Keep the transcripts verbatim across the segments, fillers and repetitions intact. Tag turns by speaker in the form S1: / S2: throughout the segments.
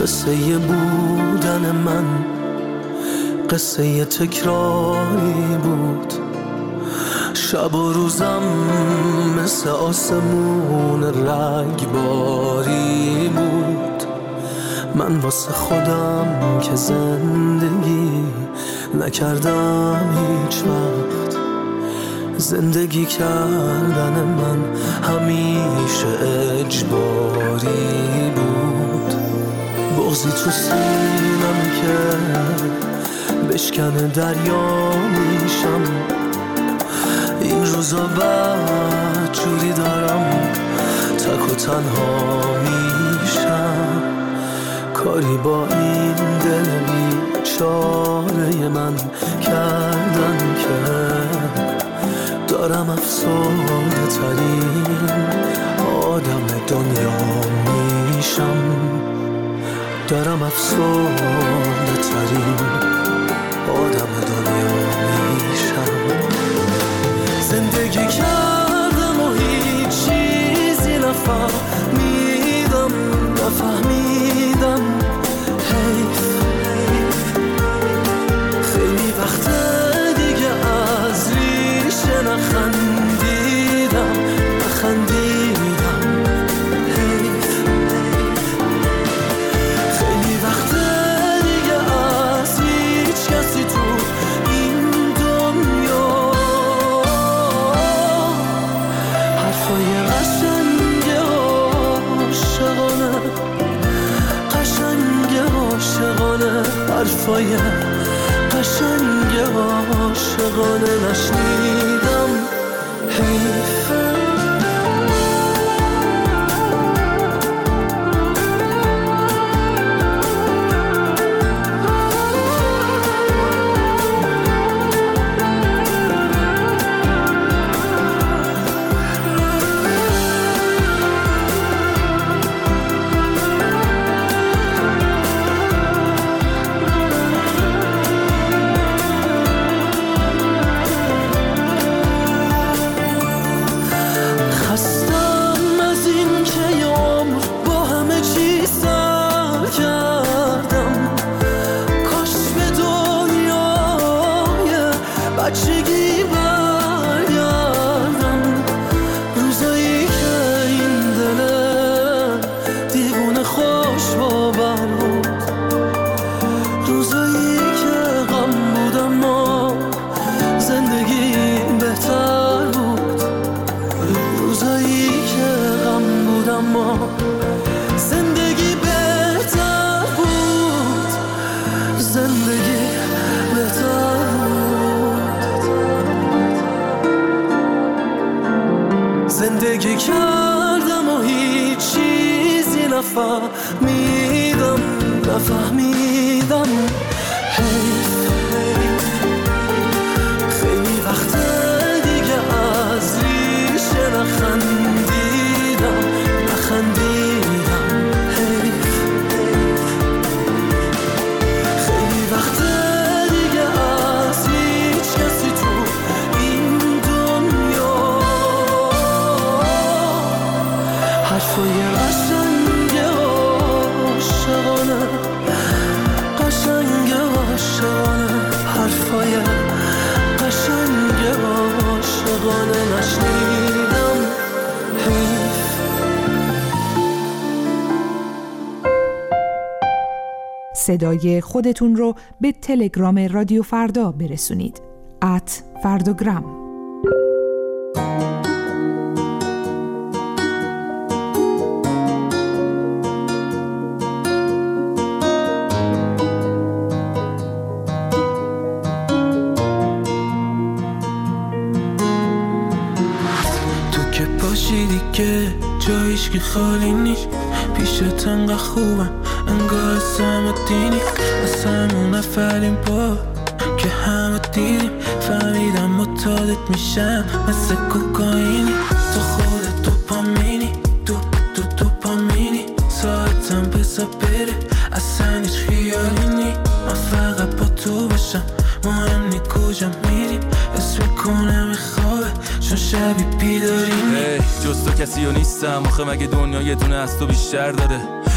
S1: قصه بودن من قصه تکراری بود، شب و روزم مثل آسمون رگباری بود. من واسه خودم که زندگی نکردم هیچ وقت، زندگی کردن من همیشه اجباری بود. بغضی تو سینم که بشکنه دریا میشم، این روزا بعد جوری دارم تک و تنها میشم. کاری با این دل بیچاره من کردن که دارم افسرده ترین آدم دنیا میشم، دارم افسرده ترین آدم دنیا میشم. زندگی کردم و هیچ چیزی نفهمیدم نفهمیدم حیف خیلی وقت دیگه از ریشه نخندیدم نخندیدم حیف خیلی وقت دیگه از هیچ کسی تو این دنیا حرفای قشنگ عاشقانه قشنگ عاشقانه حرفای قشنگ عاشقانه نشنیدم حیف. بچگی برگردم روزایی که این دل دیوونه خوش باور بود، روزایی که غم بود اما زندگی بهتر بود، روزایی که غم بود اما زندگی بهتر بود، زندگی بهتر زندگی کردم و هیچ چیزی نفهمیدم نفهمیدم حیف خیلی وقت دیگه از ریشه نخندیدم نخندیدم حیف خیلی وقت دیگه از هیچ کسی تو این دنیا حرفای قشنگ عاشقانه قشنگ عاشقانه حرفای قشنگ عاشقانه نشنیدم حیف.
S2: صدای خودتون رو به تلگرام رادیو فردا برسونید ات فرداگرام.
S3: که جایش که خالی نیست پیشت انقدر خوبم انگار سم و دینی از همون اولین بار که همه دیدیم فهمیدم متعادت میشم مثل کوکائینی تو خودت دوپامینی دو دو دوپامینی ساعتم بزا بره اصلا هیچ خیالی نی من فقط با تو باشم مهم نی کجا میریم اسم کنم خوابه چون شبی بیداری
S4: hey, جز تو کسی و نیستم آخه مگه دنیا یه دونه از تو بیشتر داره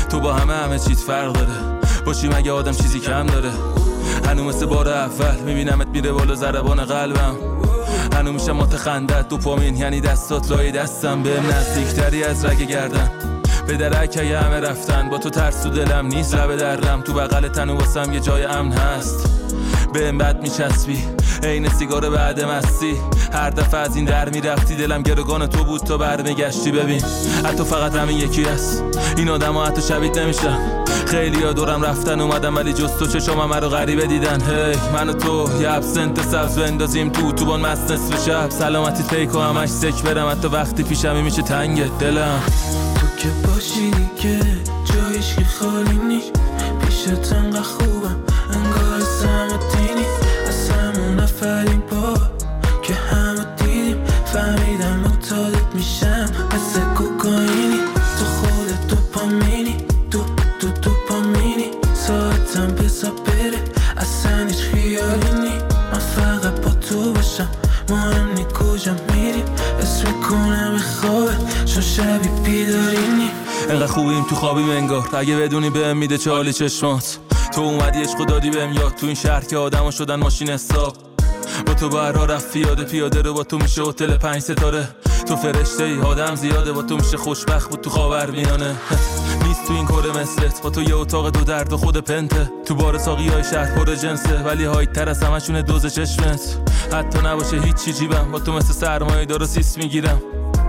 S3: تو با همه همه چیز فرق داره، باشی مگه آدم چیزی کم داره. هنو مثل بار اول میبینمت میره بالا ضربان قلبم، هنو میشم متخندت دوپامین یعنی دستات لای دستم، بهم نزدیکتری از رگ گردن، به درک اگه همه رفتن، با تو ترس تو دلم نیست لب دردم، تو بغل تنو واسم یه جای امن هست، بهم بد میچسبی عین سیگار بعد مستی، هر دفعه از این در میرفتی دلم گروگان تو بود تا برمیگشتی. ببین حتی فقط همین یکی هست، این آدم ها حتی شبیه نمیشن، خیلی ها دورم رفتن اومدم ولی جز تو چشم همه رو غریبه دیدن. هی من و تو یه ابسنت سبز بندازیم تو تو بان مست نصف شب، سلامتی پیکو همش سک برم، حتی وقتی پیشمی میشه تنگ دلم.
S1: تو که باشی دیگه جایش که خالی نیست، پیشت انقدر خوبم انگار سمتینی، از همون اولین بار که همه دیدیم فهمیدم متعادت میشم مثل کوکائینی، تو خودت دوپامینی، تو تو دوپامینی، ساعتم بزا بره اصلا هیچ خیالی نی، من فقط با تو باشم مهم نی کجا میریم، اسم کنم خوابه چون شبی بیدارینی.
S3: انقدر خوبیم تو خوابیم انگار، اگه بدونی بهم میده چالی چشمات، تو اومدی عشق دادی بهم یاد، تو این شهر که آدما شدن ماشین حساب، با تو برا رفت پیاده پیاده رو، با تو میشه هتل پنج ستاره، تو فرشته ای آدم زیاده، با تو میشه خوشبخت بود تو خاورمیانه، نیست تو این کره مثلت، با تو یه اتاق دو درد و خود پنته، تو بار ساقی های شهر پر جنسه ولی هایت تر از همشونه دوز چشمت، حتی نباشه هیچی جیبم، با تو مثل سرمایه دارو سیس میگیرم،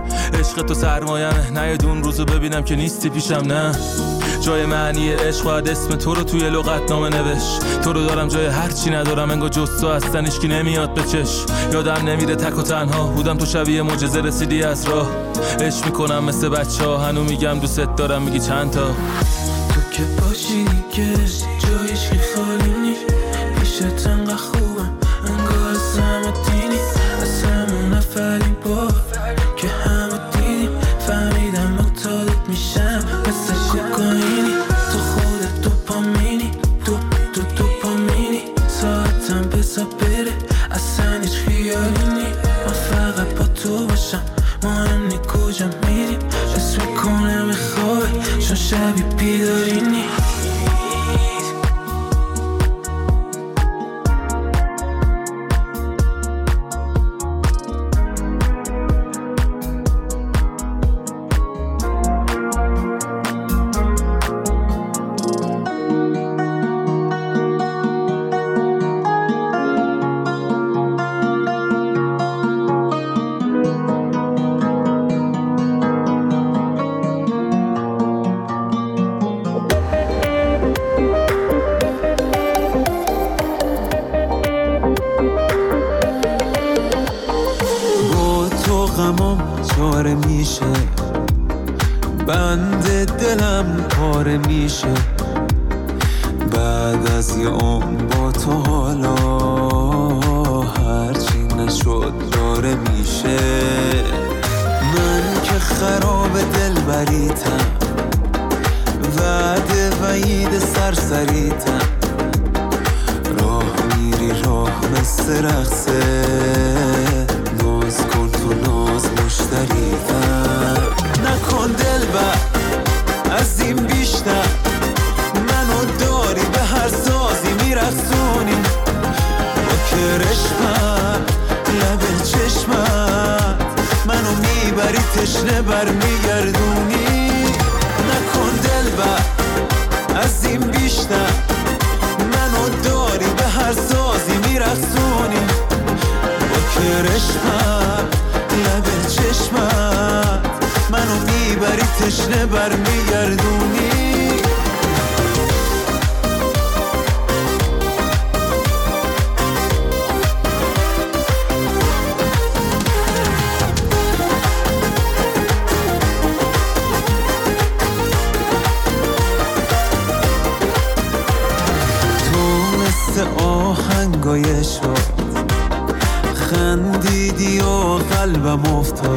S3: عشق تو سرمایمه، نیاد اون روزو ببینم که نیستی پیشم، نه جای معنی عشق باید اسم تو رو توی لغت نامه نوش، تو رو دارم جای هرچی ندارم، انگار جز تو هستن هیچکی نمیاد به چش، یادم نمیره تک و تنها بودم، تو شبیه معجزه رسیدی از راه، عشق میکنم مثل بچه ها، هنو میگم دوست دارم میگی چند تا.
S1: تو که باشی دیگه جایش که خالی نیست، پیشت انقدر خوبم انگار سمتینی، از همون اولین بار که همه دیدیم فهمیدم متعادت میشم مثل کوکائینی، تو خودت دوپامینی، تو تو دوپامینی، ساعتم بزا بره اصلا هیچ خیالی نی، من فقط با تو باشم مهم نی کجا میریم، اسم کنم خوابه چون شبی بیدارینی. چاره میشه بند دلم پاره میشه، بعد از یه عمر با تو حالا هرچی نشد داره میشه، من که خراب دل بریتم وعده وعید سرسریتم، راه میری راه مثل رقصه، ناز کن تو ناز مشتریتم، نکن دل بر از این بیشتر، منو داری به هر سازی میرسونی، با کرشمت لب چشمت منو میبری تشنه بر میگردونی، نکن دل بر از این بیشتر، منو داری به هر سازی میرسونی، با کرشمت لب چشمت منو میبری تشنه بر میگردونی. آهنگای شد خندیدی و قلبم افتاد،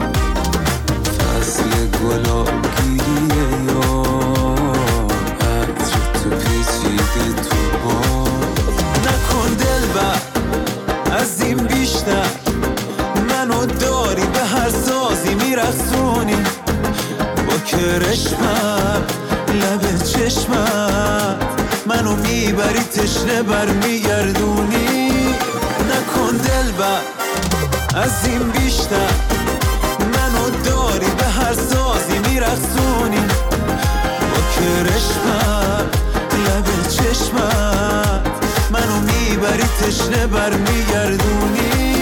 S1: فصل گلاب گیریه یا عطر تو پیچیده تو باد، نکن دل بر از این بیشتر، منو داری به هر سازی میرسونی، با کرشمت
S3: لب چشمت منو میبری تشنه بر میگردونی نکن دلبر از این بیشتر منو داری به هر سازی میرقصونی با کرشمت لب چشمت منو میبری تشنه بر میگردونی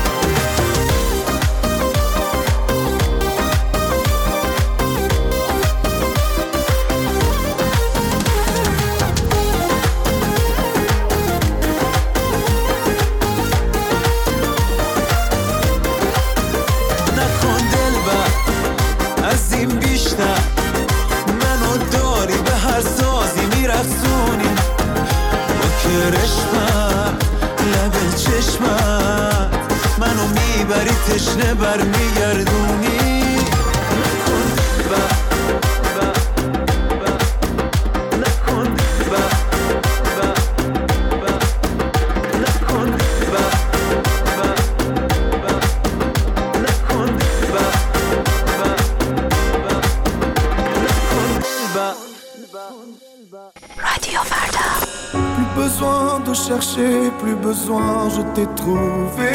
S3: تشنه بر میگردونی نکن با با با نکن با با با نکن با با با نکن با با با نکن با
S4: رادیو فردا.
S5: Plus besoin de chercher, plus besoin, je t'ai trouvé.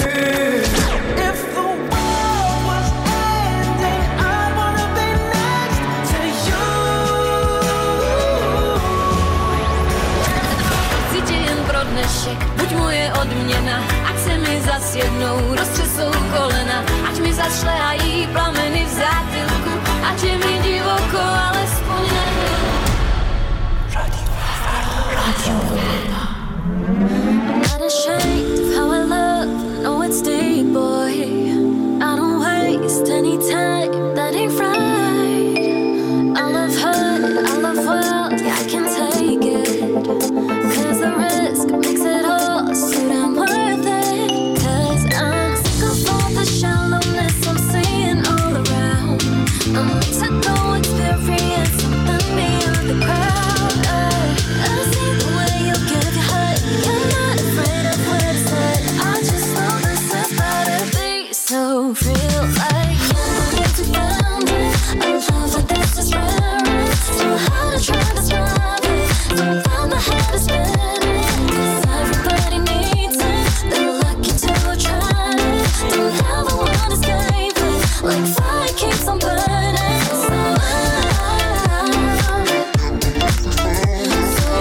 S4: Buď moje odměna, ať se mi zas jednou roztřesou kolena, ať mi zašlehají plameny v zátylku, ať je mi divoko, alespoň nebyl. Radio Farda. I'm not ashamed of how I love, no it's deep, boy. I don't waste any time, that ain't right. I love hurt, I love well, yeah I can take it. Cause the risk makes it all so damn worth it. Cause I'm sick of all the shallowness I'm seeing all around. I'm to go experience something beyond the crowd. I see the way you give your heart. You're not afraid of what I said. I just know this is better be so real. I can't believe you found it. A love like this is rare. So hard to try to describe it. Don't find my head is spinning. Cause everybody needs it. They're lucky to have tried it. Don't ever want to escape it. Like fire keeps on burning. So wild. So wild. So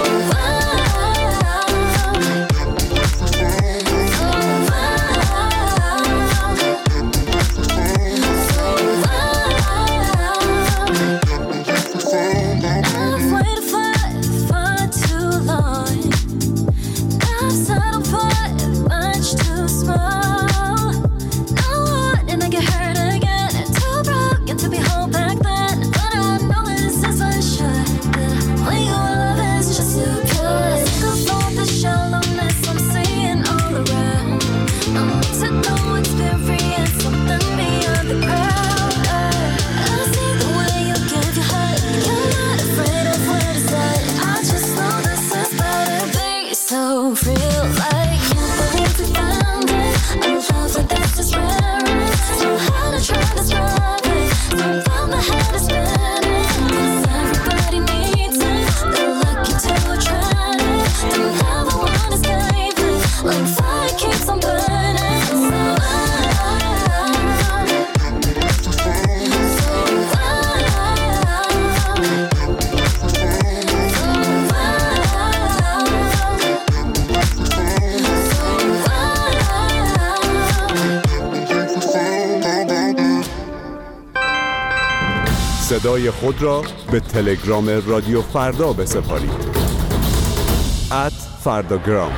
S4: wild. I've waited for far too long. I've settled for much too small. No one and I get hurt again. Too broken to be whole back then. But I know this is unsure. The way you love is just too pure. Sick of all the shallowness I'm seeing all around. I'm to go experience something beyond the crowd. I see the way you give your heart. You're not afraid of what I said. I just know this is better be so real. I can't believe we found it. A love like this is rare. So hard to try to describe it. Don't find my head is spinning. Cause everybody needs it. They're lucky to have tried it. Don't ever want to escape it. Like fire keeps on burning. So wild. So
S6: صدای خود را به تلگرام رادیو فردا بسپارید. ات فرداگرام.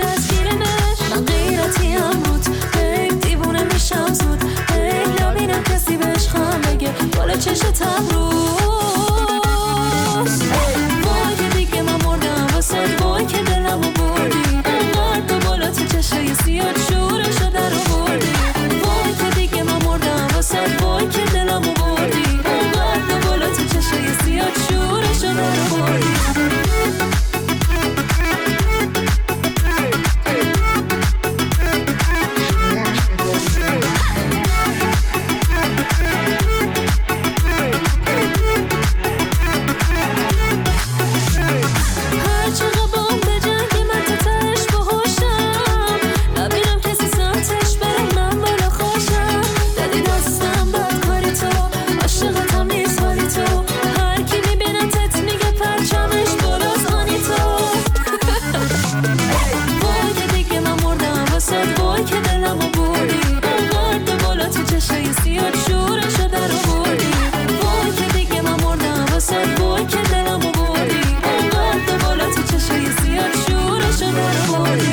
S4: من غیرتی هم بود، هی دیوونه میشم زود، هی لبینم که
S7: وای که دلمو بردی اونقدر بالا تو چشای سیاه شورشو در آوردی وای که دیگه من مردم واسه وای که دلمو بردی اونقدر بالا تو چشای سیاه شورشو در آوردی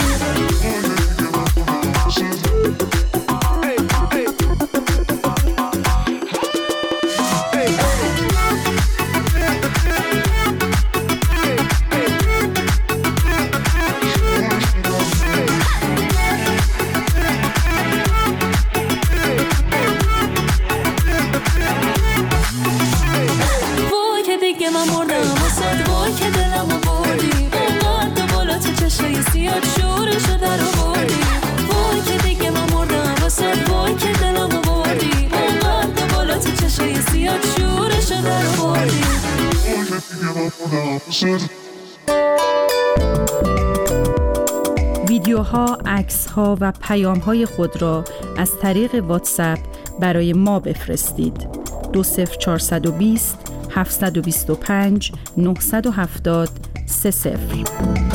S8: ویدیوها، عکس‌ها و پیام‌های خود را از طریق واتساپ برای ما بفرستید. دو صفر چهارصد و بیست هفتصد و بیست و پنج نهصد و هفتاد سه صفر.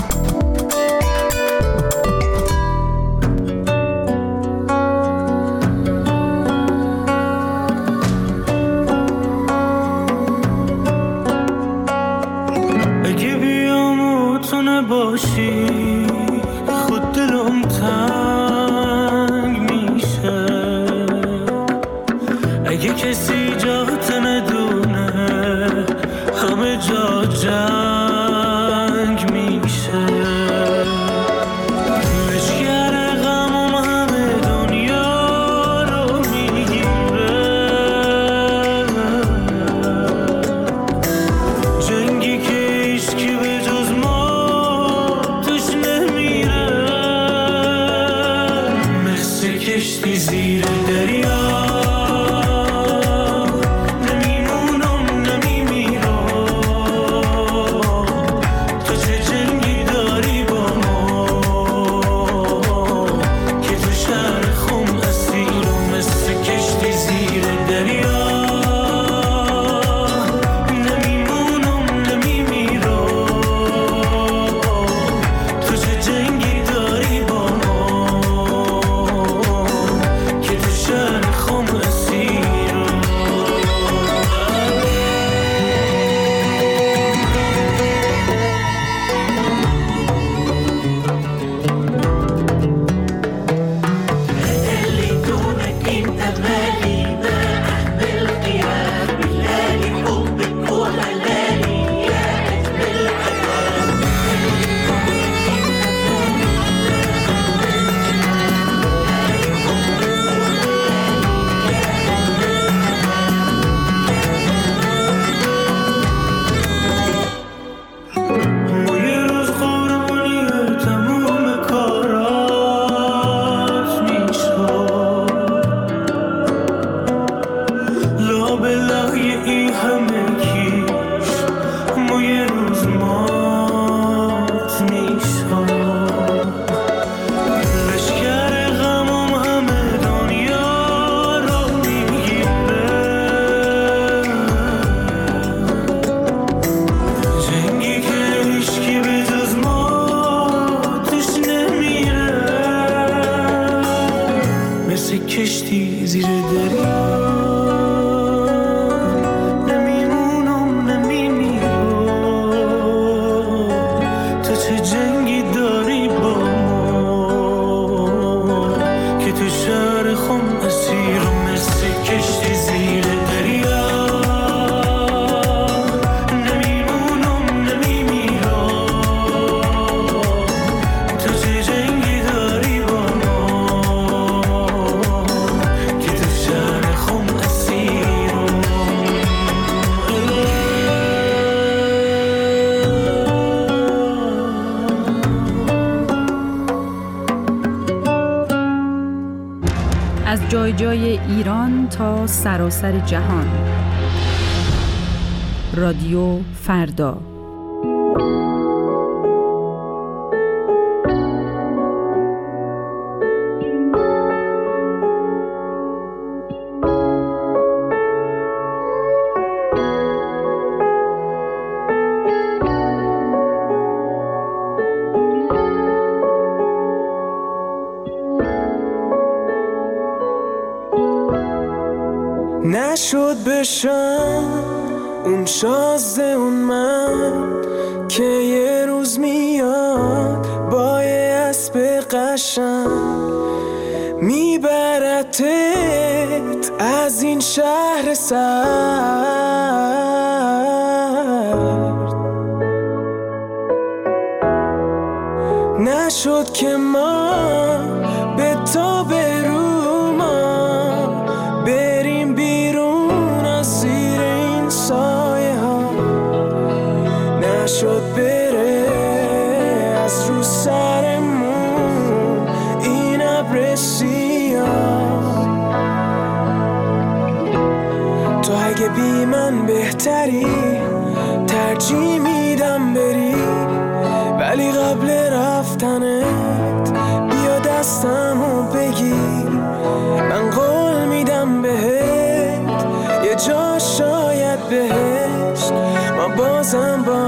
S3: اگه بیام و تو نباشی خود دلم تنگ میشه اگه کسی جات ندونه همه جا جنگ میشه لشگر غمم همه دنیا رو میگیره جنگی که هیچکی به جز ما توش نمیره مثل کشتی زیر دریا کشتی زیر دریا نمیمونم نمیمیرم تو چه جنگی داری با ما که تو شهر خم اسیرم مثل کشتی زیر دریا نمیمونم نمیمیرم تو چه جنگی داری با
S8: از جای جای ایران تا سراسر جهان. رادیو فردا.
S3: نشد بشم اون شازده اون من که یه روز میاد با یه اسب قشنگ میبرتت از این شهر سرد. نشد که ما به تا برو ما بریم بیرون از زیر این سایه ها. نشد بره از رو سرمون این ابر سیاه. تو اگه بی من بهتری ترجیح میدم بری، ولی قبل رفتنت بیا دستمو بگیر. من قول میدم بهت یه جا شاید بهشت ما بازم با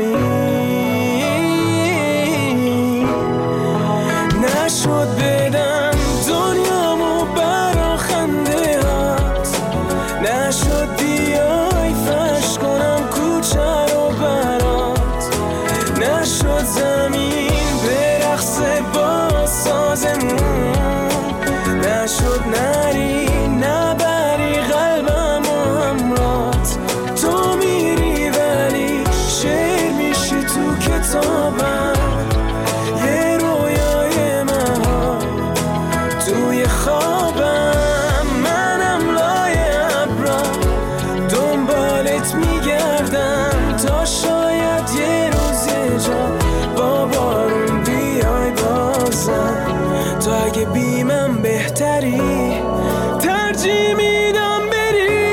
S3: همین. نشد بدم دنیامو برا خنده هات، نشد بیای فرش کنم کوچه رو برات، نشد زمین برقصه با سازمون، نشد نری نبری قلبم و همرات. تو میری ولی شعر میشی تو کتابم، یه رویای مها توی خوابم. منم لای ابرا دنبالت میگردم تا شاید یه روز یه جا با بارون بیای بازم. تو اگه بی من بهتری ترجیح میدم بری.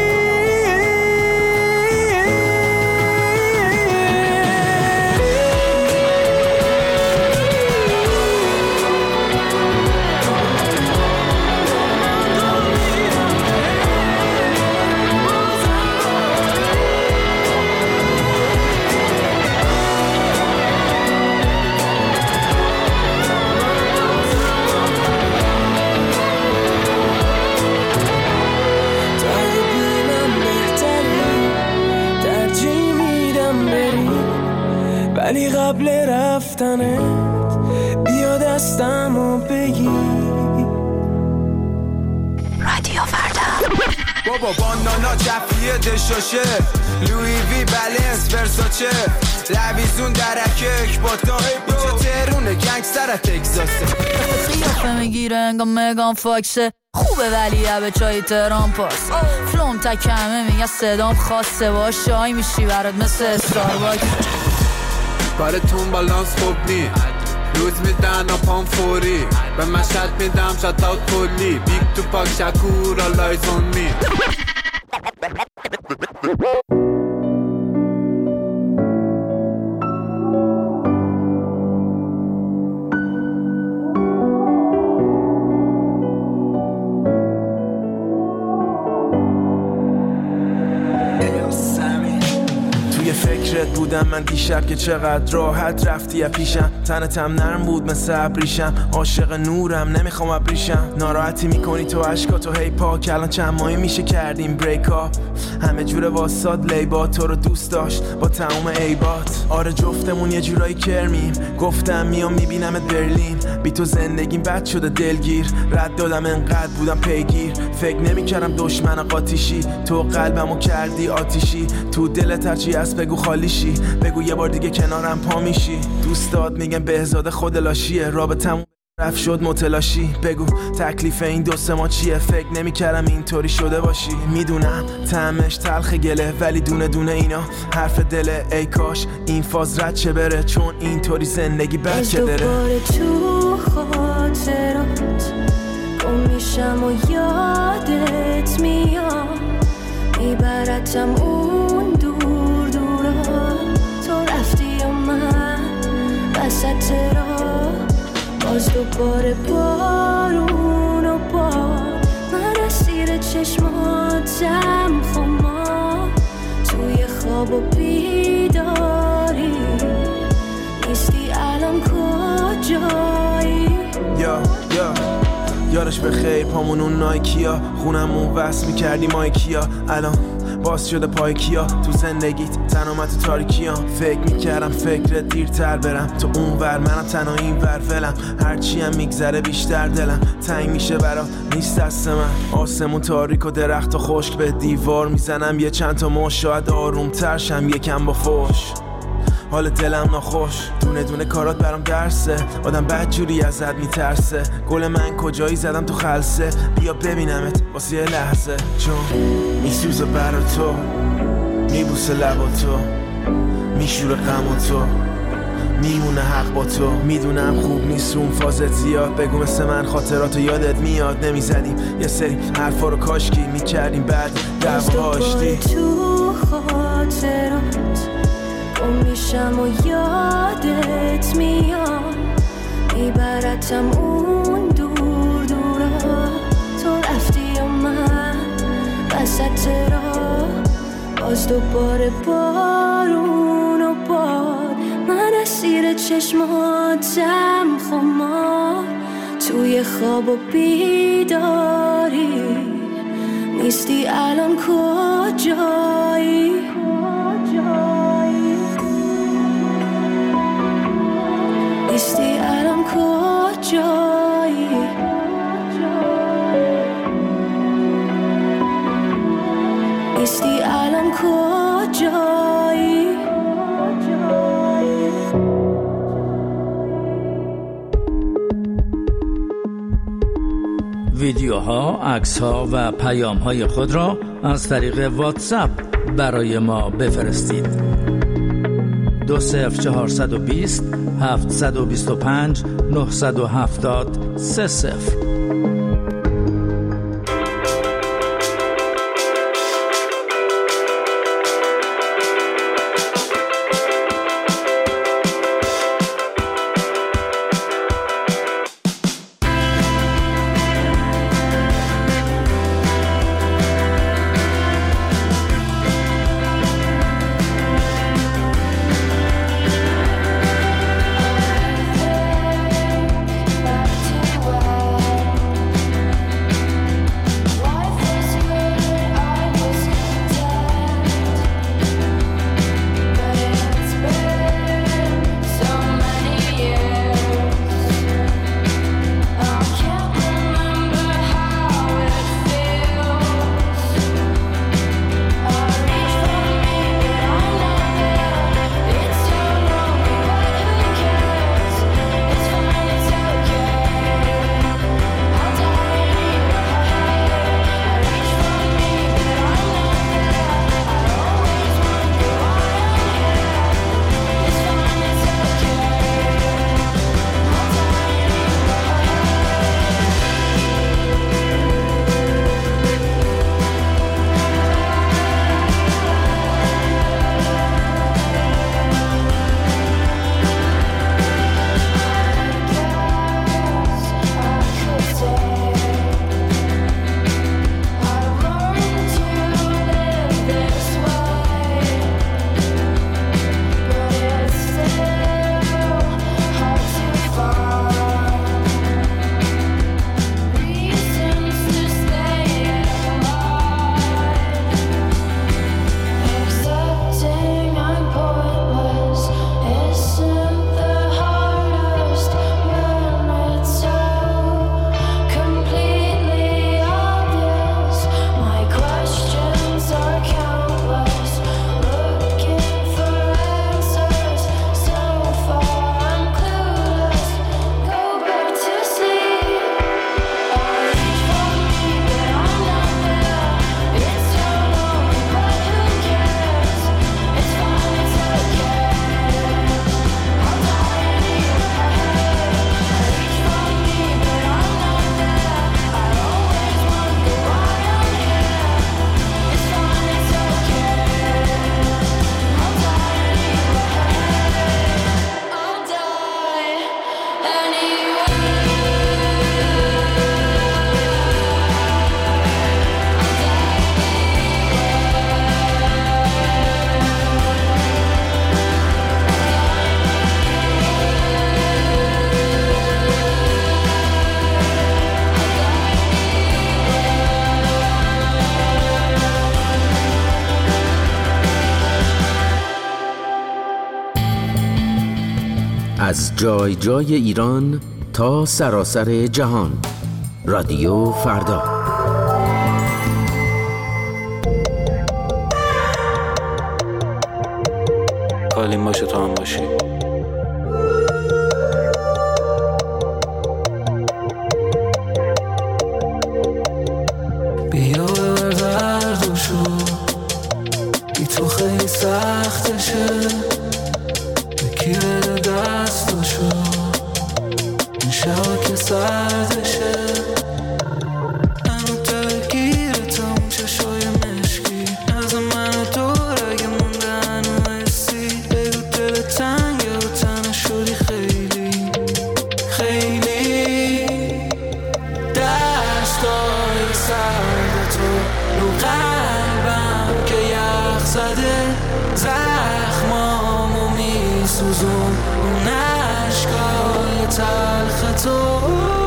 S3: ولی قبل رفتنت بیا دستمو بگیر.
S4: رادیو فردا.
S9: بابا بانانا جفیه دشاشه لوی وی بلنس ورساچه لویزون درکه اکباتا اینجا تهرونه گنگستر تگزاسه.
S10: قیافه میگیره انگا مگان فاکسه خوبه ولی به چای تهران پاس. فلوم تکمه میگه صدام خاصه باش شای میشی برات مثل استارباکس.
S11: کارتون بالانس خوب نی روز میدن و پام فوری به مشهد میدم شات اوت کلی بیگ تو پاک شکور آلایز اون می.
S3: فکرت بودم من دیشب که چقدر راحت رفتی پیشم. تنتم نرم بود مثل ابریشم، عاشق نورم نمیخوام ابریشم. ناراحتی میکنی تو عشقاتو هی پاک، الان چند ماهی میشه کردیم بریک اپ. همه جوره واساد لیبا تو رو دوست داشت با تمام عیبات. آره جفتمون یه جورایی کرمیم، گفتم میام میبینمت برلین. بی تو زندگیم بد شده دلگیر، رد دادم انقدر بودم پیگیر. فکر نمیکردم دشمن قاطیشی، تو قلبمو کردی آتیشی. تو دلت هرچی هست بگو خالیشی، بگو یه بار دیگه کنارم پا میشی. دوستات میگن بهزاد خود لاشیه، رابطمون رفت شد متلاشی. بگو تکلیف این دو سه ما چیه، فکر نمیکردم اینطوری شده باشی. میدونم طعمش تلخ گله ولی دونه دونه اینا حرف دله. ای کاش این فاز رد چه بره، چون اینطوری زندگی بد چه داره.
S7: دوباره تو خاطرات گم میشم و یادت میاد، میبرتم اون دور دورا. تو رفتی و من وسط راه، باز دوباره بارون و بار. من اسیر چشماتم خما، توی خواب و بیداری نیستی الان کجایی.
S3: یا یا یارش به خیر پامون اون نایکیا، خونمون وصل میکردی مایکیا، الان باز شده پای کیا. تو زندگیت تنها تو تاریکیام، فکر میکردم فکرت دیرتر برم تو اون ور، منم تنها این ور ولم، هرچی هم میگذره بیشتر دلم تنگ میشه برات نیست دست من. آسمون تاریک و درخت و خشک به دیوار میزنم یه چند تا مش، شاید آروم ترشم یکم با فوش. حال دلم ناخوش، دونه دونه کارات برام درسه، آدم بدجوری ازت میترسه. گل من کجایی زدم تو خلسه، بیا ببینمت واسه یه لحظه، چون میسوزه برا تو، میبوسه لبا تو، میشوره غم و تو، میمونه حق با تو. میدونم خوب نیست اون فازت زیاد، بگو مثل من خاطراتو یادت میاد. نمیزدیم یه سری حرفا رو کاشکی میکردیم بعد دعوا آشتی.
S7: تو خاطرات گم میشم و یادت میام، میبرتم اون دور دورا. تو رفتی و من وسط راه، باز دوباره بارون و باد. من اسیر چشماتم خمار، توی خواب و بیداری. نیستی الان کجایی؟ نیستی الان کجایی؟ نیستی الان کجایی؟
S12: ویدیوها، عکس‌ها و پیام‌های خود را از طریق واتساپ برای ما بفرستید. دو صفر چهارصد و بیست هفتصد و بیست و پنج نهصد و هفتاد سه صفر.
S7: Back to
S13: از جای جای ایران تا سراسر جهان. رادیو فردا.
S3: حالیم باشه تو هم باشی. بیا ببر دردشو، بی تو خیلی سختشه، بکی بده دستشو، این شبا که سردشه، منو درگیرتم چشای مشکی، از من و دور اگه مونده هنو حسی، بگو دل تنگه و تنه شدی خیلی خیلی. دستای سرد تو رو قلبم که یخ زده، زخمامو میسوزون اون عشقای تلخ تو.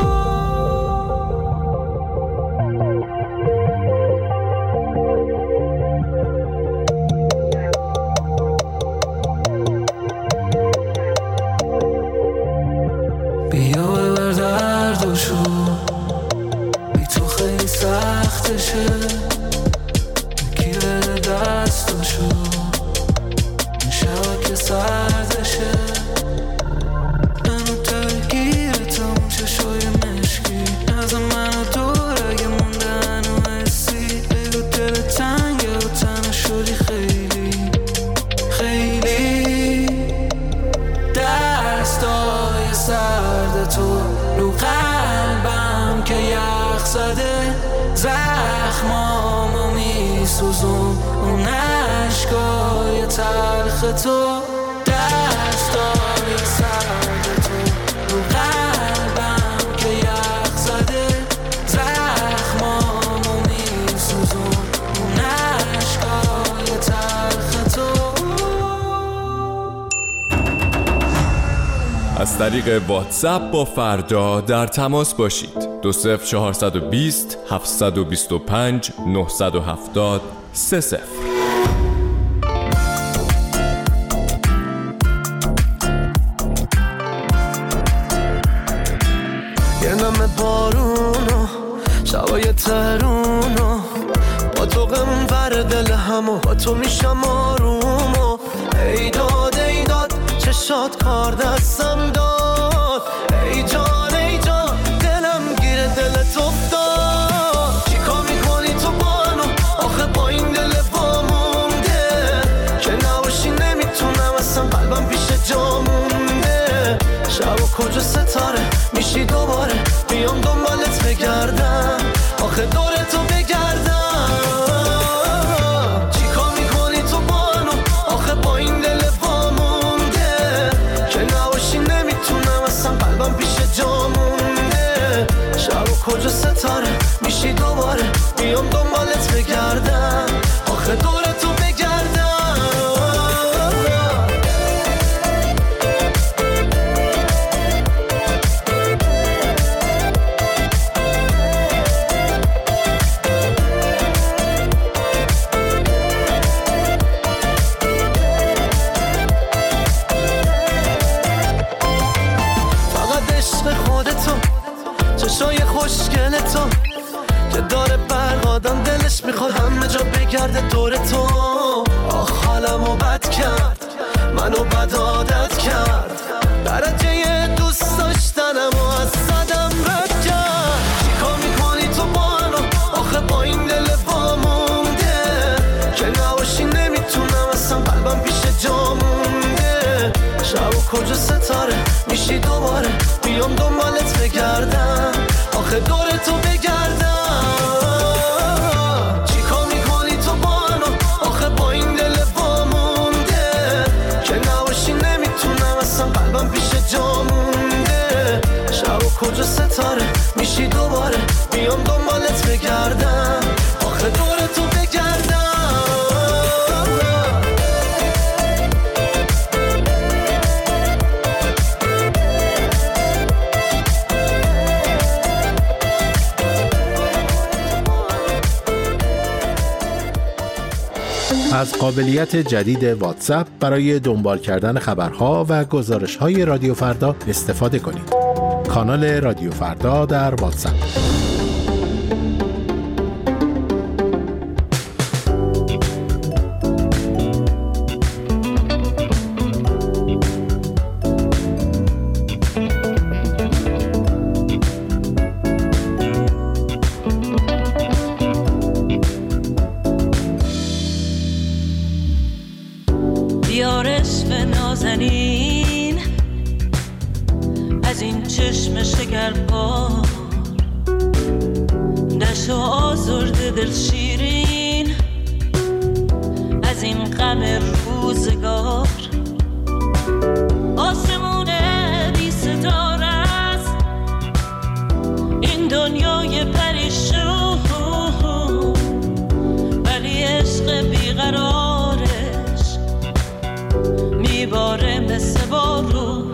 S3: بیا ببر دردشو، بی تو خیلی سختشه، یکی بده دستشو، این شبا که سردشه، منو درگیرتم چشای مشکی، از منو دور اگه مونده هنو حسی، بگو دل تنگه و تنه شدی خیلی خیلی. دستای سرد تو رو قلبم که یخ زده، زخمامو میسوزون اون عشقای تلخ تو. دستای سرد تو رو قلبم که یخ زده، زخمامو میسوزون اون عشقای تلخ تو.
S14: از طریق واتساپ با فردا در تماس باشید. دو صفر چهارصد و بیست هفتصد و بیست و پنج نهصد و هفتاد سه صفر.
S1: یه نم بارونو شبای ترونو، با تو غمون ور دل همو، با تو میشم آرومو. ای داد ای داد چشات کار دستم داد، ای جان ای جان دلم گیره دلت افتاد. چیکار میکنی تو بانو آخه با این دل وامونده، که نباشی نمیتونم اصلا قلبم پیش جا مونده. شب و کجا ستاره میشی دوباره، بیام دنبالت بگردم آخه دور تو بگردم. چیکار میکنی تو بانو آخه با این دل وامونده، که نباشی نمیتونم اصلا قلبم پیش جا مونده. شب و کجا ستاره میشی دوباره، بیام دنبالت بگردم آخه دور تو بگردم. چشای خوشگل تو که داره برقادم، دلش میخواد همه جا بگرده دور تو. آخ حالمو بد کرد، منو بد عادت کرد، درجه دوست داشتنمو از صدم رد کرد. چیکار میکنی تو بانو آخه با این دل وامونده، که نباشی نمیتونم اصلا قلبم پیش جا مونده. شب و کجا ستاره میشی دوباره، بیام دنبالت بگردم آخه دور تو بگردم. چیکار میکنی تو بانو آخه با این دل وامونده، که نباشی نمیتونم اصلا قلبم پیش جا مونده. شب و کجا ستاره میشی دوباره، بیام دنبالت بگردم آخه دور تو بگردم.
S15: از قابلیت جدید واتساپ برای دنبال کردن خبرها و گزارش‌های رادیو فردا استفاده کنید. کانال رادیو فردا در واتساپ.
S7: از این چشم شکرپار نشو آزرده دل شیرین، از این غم روزگار آسمون بی ستاره است این دنیای پریشون، ولی عشق بیقرارش میباره مثل بارون.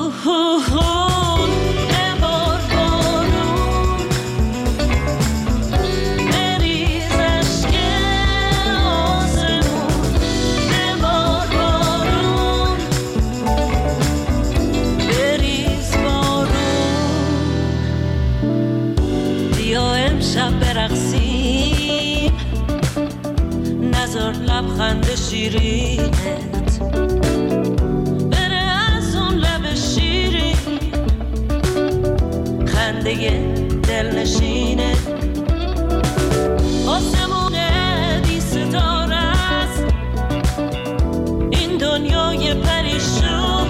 S7: برقصیم نظر لبخند شیرینت بره از اون لب شیرین، خنده دل نشینه آسمون بی ستاره است این دنیای پریشون،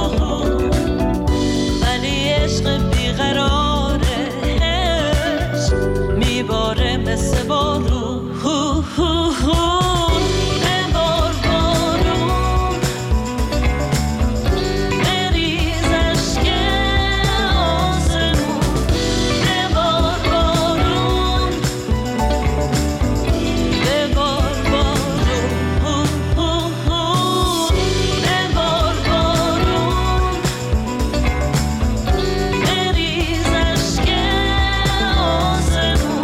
S7: ولی عشق بیقرار میباره مثل بارون. ببار بارون بریز اشک آسمون، ببار بارون ببار بارون ببار بارون بریز اشک آسمون.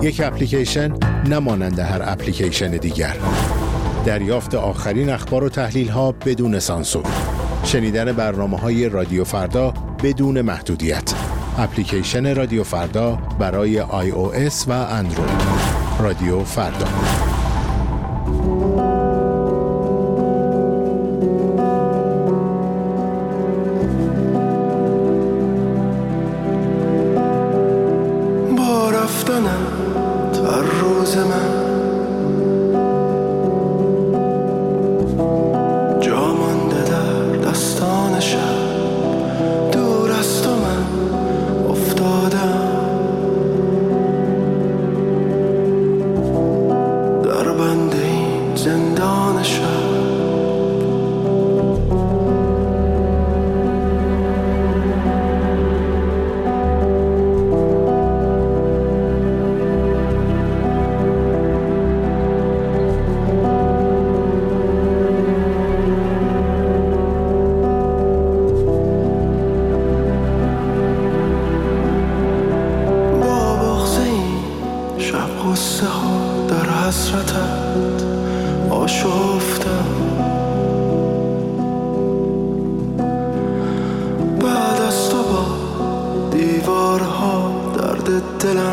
S15: یک اپلیکیشن نمانند هر اپلیکیشن دیگر. دریافت آخرین اخبار و تحلیل ها بدون سانسور. شنیدن برنامه‌های رادیو فردا بدون محدودیت. اپلیکیشن رادیو فردا برای آی او اس و اندروید. رادیو فردا.
S5: با رفتنم هر روز من جا مانده در دستان شب، دور از تو من افتادم در بند این زندان شب. قصه ها در حسرتت آشفتم، بعد از تو با دیوارها درد دلم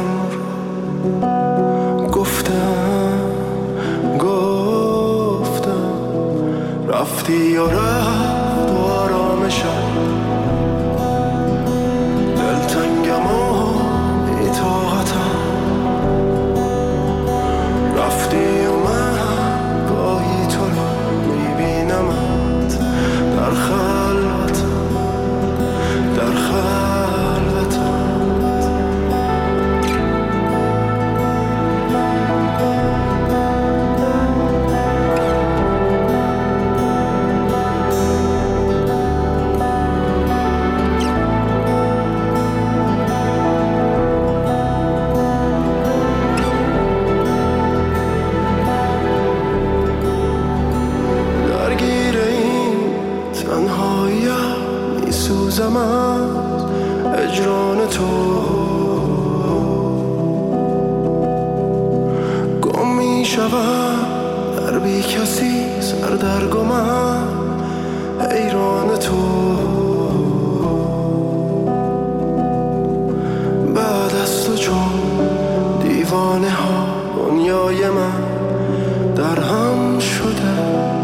S5: رو گفتم گفتم رفتی و رفت و آرامشم، دلتنگم و بی‌طاقتم، رفتی و من گاهی تو رو میبینمت در خلوتم در خلوتم. میسوزم از اجران تو، گم میشوم در بی کسی سردرگمم حیران تو، بعد از تو چون دیوانه ها دنیای من در هم شده،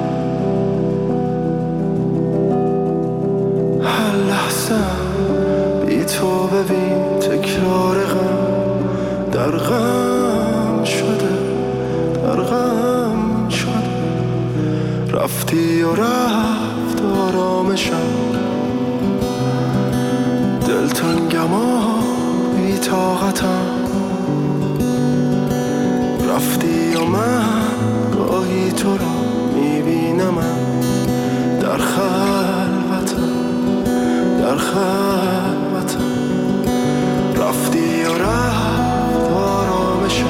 S5: هر لحظه بی تو ببین تکرار غم در غم شده در غم شده، رفتی و رفت آرامشم، دلتنگم و بی طاقتم، رفتی و من گاهی تو رو میبینم در خلوتم در خلوتم، رفتی و رفت آرامشم،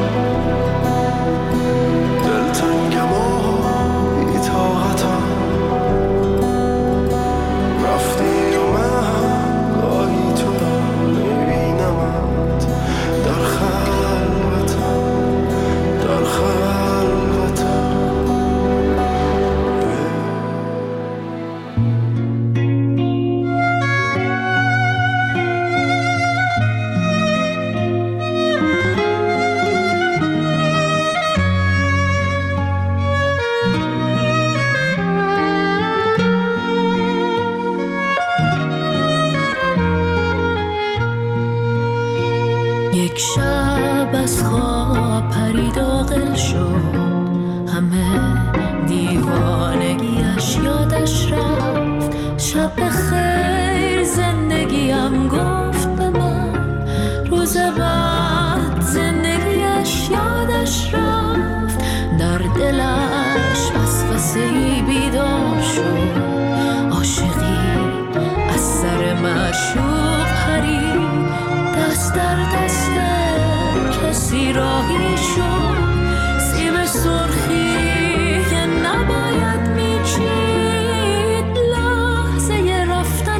S5: دلتنگم و بی‌طاقتم، رفتی و من گاهی تو رو میبینمت در خلوتم در خلوتم.
S7: یک شب از خواب پرید عاقل شد، همه دیوانگیش یادش رفت، شب بخیر زندگیم گفت به من، روز بعد زندگیش یادش رفت، در دلش وسوسه‌ای بیدار شد، عاشقی از سر معشوق پرید، دست در دست کسی راهی شد، سیب سرخی که نباید میچید، لحظه رفتن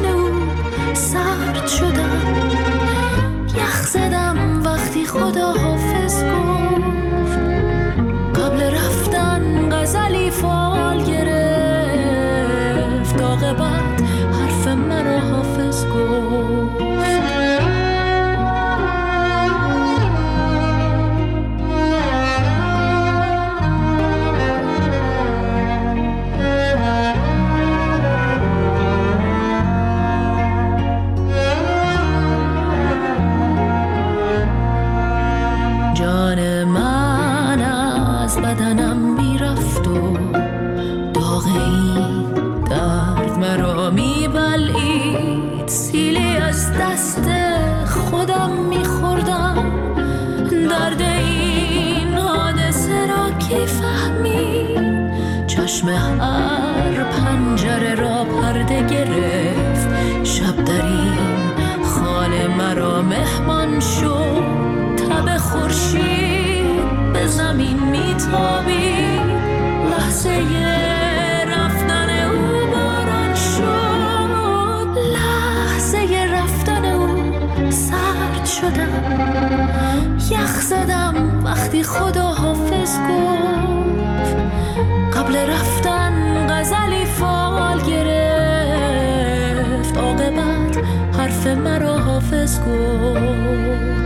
S7: بدنم میرفت و داغ این درد مرا میبلید. سیلی از دست خودم میخوردم، درد این حادثه را کی فهمید؟ چشم هر پنجره را پرده گرفت، شب در این خانه مرا مهمان شد. تب خورشید به زمین میتابید، لحظه رفتن او باران شد. لحظه رفتن او سرد شدم، یخ زدم وقتی خدا حافظ گفت. قبل رفتن غزلی فال گرفت، عاقبت حرف مرا حافظ گفت.